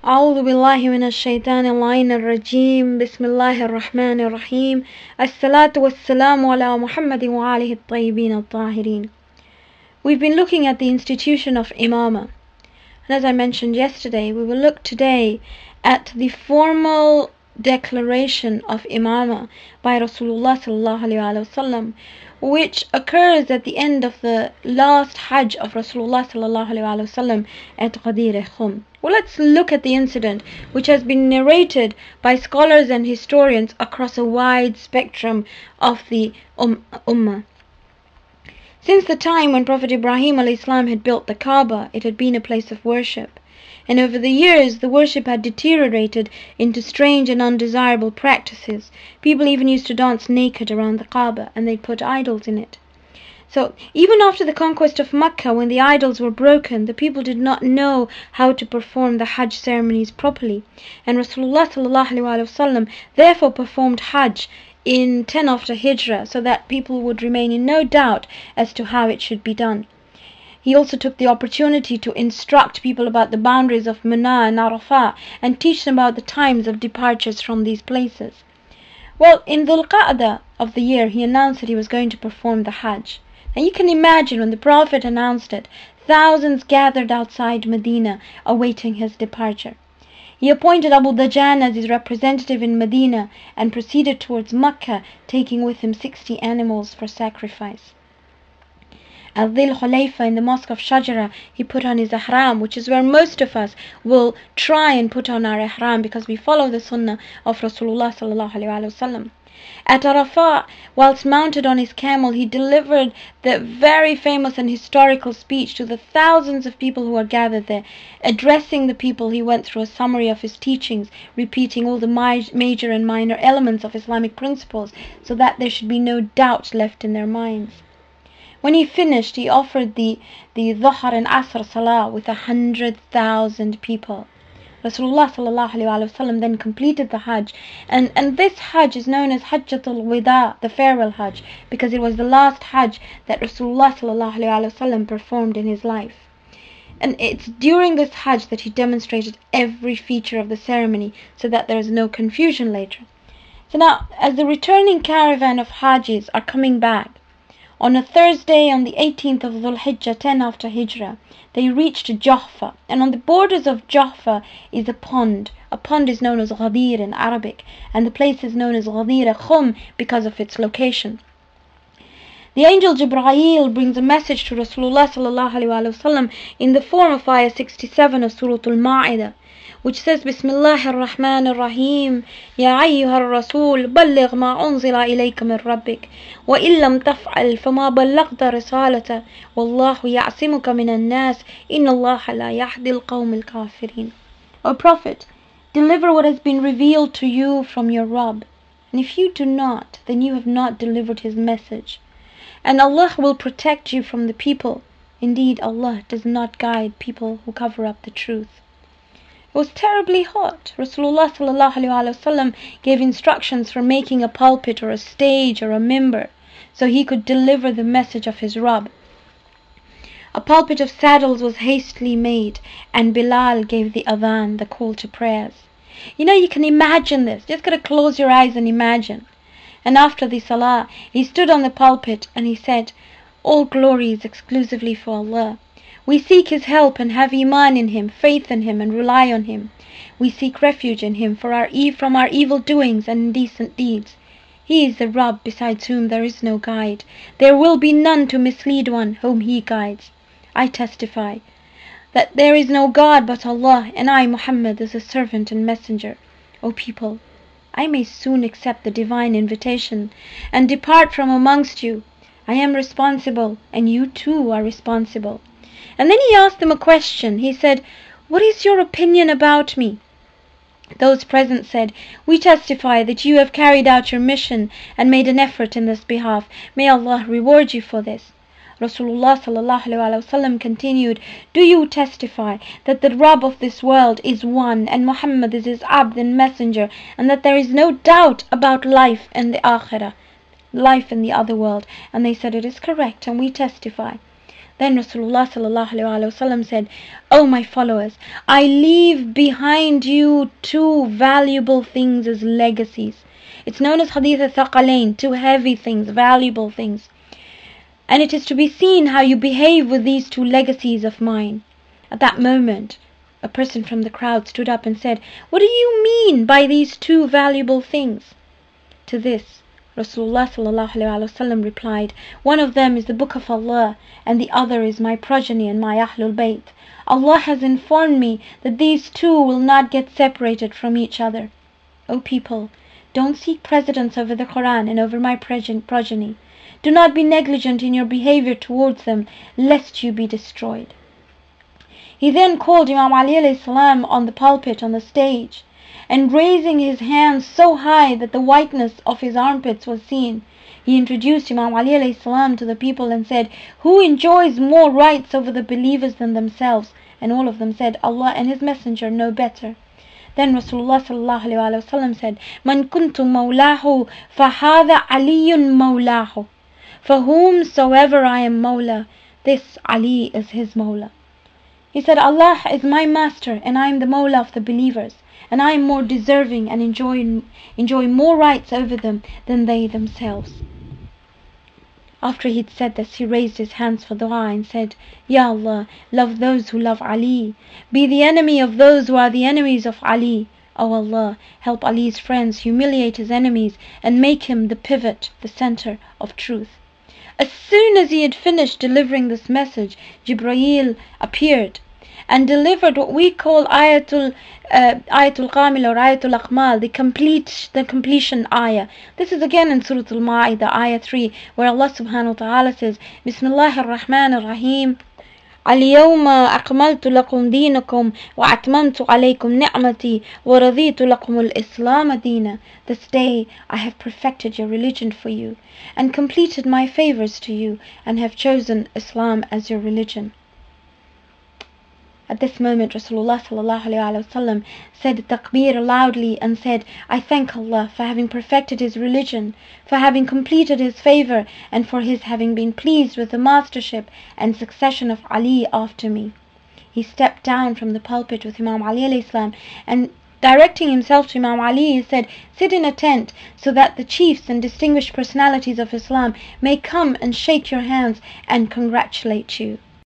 أعوذ بالله من الشيطان اللعين الرجيم بسم الله الرحمن الرحيم الصلاة والسلام على محمد وآله الطيبين الطاهرين. We've been looking at the institution of Imama, and as I mentioned yesterday, we will look today at the formal declaration of Imama by Rasulullah sallallahu alaihi wasallam, which occurs at the end of the last Hajj of Rasulullah sallallahu alaihi wasallam at Ghadir Khum. Well, let's look at the incident, which has been narrated by scholars and historians across a wide spectrum of the Ummah. Since the time when Prophet Ibrahim ﷺ had built the Kaaba, it had been a place of worship. And over the years, the worship had deteriorated into strange and undesirable practices. People even used to dance naked around the Kaaba, and they'd put idols in it. So, even after the conquest of Mecca, when the idols were broken, the people did not know how to perform the Hajj ceremonies properly. And Rasulullah ﷺ therefore performed Hajj in 10 after Hijrah, so that people would remain in no doubt as to how it should be done. He also took the opportunity to instruct people about the boundaries of Mina and Arafah, and teach them about the times of departures from these places. Well, in Dhul Qa'dah of the year, he announced that he was going to perform the Hajj. Now you can imagine when the Prophet announced it, thousands gathered outside Medina awaiting his departure. He appointed Abu Dajan as his representative in Medina and proceeded towards Mecca, taking with him 60 animals for sacrifice. At Dhul Hulayfa, in the mosque of Shajara, he put on his ihram, which is where most of us will try and put on our ihram because we follow the sunnah of Rasulullah sallallahu alaihi wasallam. At Arafah, whilst mounted on his camel, he delivered the very famous and historical speech to the thousands of people who were gathered there. Addressing the people, he went through a summary of his teachings, repeating all the major and minor elements of Islamic principles, so that there should be no doubt left in their minds. When he finished, he offered the Dhuhr and Asr Salah with 100,000 people. Rasulullah sallallahu alaihi wasallam then completed the Hajj, and this Hajj is known as Hajjatul Wida, the farewell Hajj, because it was the last Hajj that Rasulullah sallallahu alaihi wasallam performed in his life. And it's during this Hajj that he demonstrated every feature of the ceremony, so that there is no confusion later. So now, as the returning caravan of Hajjis are coming back, on a Thursday, on the 18th of Dhul Hijjah, 10 after Hijrah, they reached Juhfa, and on the borders of Juhfa is a pond. A pond is known as Ghadir in Arabic, and the place is known as Ghadir Khum because of its location. The angel Jibreel brings a message to Rasulullah sallallahu alaihi wasallam in the form of ayah 67 of Surah Al-Ma'idah, which says, Bismillahir Rahmanir Rahim, Ya ayyuhar Rasul, balligh ma unzila ilayka min Rabbik, wa illam taf'al fama ballaghta risalata, wallahu ya'simuka minan nas, inna Allaha la yahdi al-qawm al-kafirin. O Prophet, deliver what has been revealed to you from your Rabb, and if you do not, then you have not delivered his message. And Allah will protect you from the people. Indeed, Allah does not guide people who cover up the truth. It was terribly hot. Rasulullah sallallahu alaihi wasallam gave instructions for making a pulpit or a stage or a mimbar, so he could deliver the message of his Rabb. A pulpit of saddles was hastily made, and Bilal gave the adhan, the call to prayers. You can imagine this. Just gotta close your eyes and imagine. And after the salah, he stood on the pulpit and he said, all glory is exclusively for Allah. We seek his help and have iman in him, faith in him, and rely on him. We seek refuge in him from our evil doings and indecent deeds. He is the Rabb besides whom there is no guide. There will be none to mislead one whom he guides. I testify that there is no God but Allah, and I, Muhammad, is a servant and messenger. O people, I may soon accept the divine invitation and depart from amongst you. I am responsible, and you too are responsible. And then he asked them a question. He said, what is your opinion about me? Those present said, we testify that you have carried out your mission and made an effort in this behalf. May Allah reward you for this. Rasulullah sallallahu alaihi wasallam continued, do you testify that the Rabb of this world is one, and Muhammad is his abd and messenger, and that there is no doubt about life in the akhirah, life in the other world? And they said, it is correct, and we testify. Then Rasulullah sallallahu alaihi wasallam said, "O my followers, I leave behind you two valuable things as legacies." It's known as Hadith al-Thaqalain, two heavy things, valuable things. And it is to be seen how you behave with these two legacies of mine. At that moment, a person from the crowd stood up and said, "What do you mean by these two valuable things?" To this, Rasulullah sallallahu alaihi wasallam replied, "One of them is the Book of Allah, and the other is my progeny and my Ahlul Bayt. Allah has informed me that these two will not get separated from each other. O people, don't seek precedence over the Quran and over my progeny. Do not be negligent in your behavior towards them, lest you be destroyed." He then called Imam Ali alayhi salam on the pulpit, on the stage, and raising his hands so high that the whiteness of his armpits was seen, he introduced Imam Ali alayhi salam to the people and said, "Who enjoys more rights over the believers than themselves?" And all of them said, "Allah and His Messenger know better." Then Rasulullah sallallahu alaihi wasallam said, "Man kuntu mawlahu fahadha aliyun mawlahu." For whomsoever I am Mawla, this Ali is his Mawla. He said, "Allah is my master and I am the Mawla of the believers, and I am more deserving and enjoy more rights over them than they themselves." After he'd said this, he raised his hands for dua and said, "Ya Allah, love those who love Ali. Be the enemy of those who are the enemies of Ali. O Allah, help Ali's friends, humiliate his enemies, and make him the pivot, the center of truth." As soon as he had finished delivering this message, Jibreel appeared and delivered what we call Ayatul Kamil or Ayatul Akmal, the completion ayah. This is again in Surah Al-Ma'idah, ayah 3, where Allah subhanahu wa ta'ala says, Bismillahir Rahmanir Rahim, اليوم أكملت لكم دينكم وأتممت عليكم نعمتي ورضيت لكم الإسلام دينا. This day I have perfected your religion for you and completed my favors to you and have chosen Islam as your religion. At this moment, Rasulullah sallallahu alaihi wasallam said takbir loudly and said, "I thank Allah for having perfected His religion, for having completed His favor, and for His having been pleased with the mastership and succession of Ali after me." He stepped down from the pulpit with Imam Ali alayhi salam and directing himself to Imam Ali, he said, "Sit in a tent so that the chiefs and distinguished personalities of Islam may come and shake your hands and congratulate you."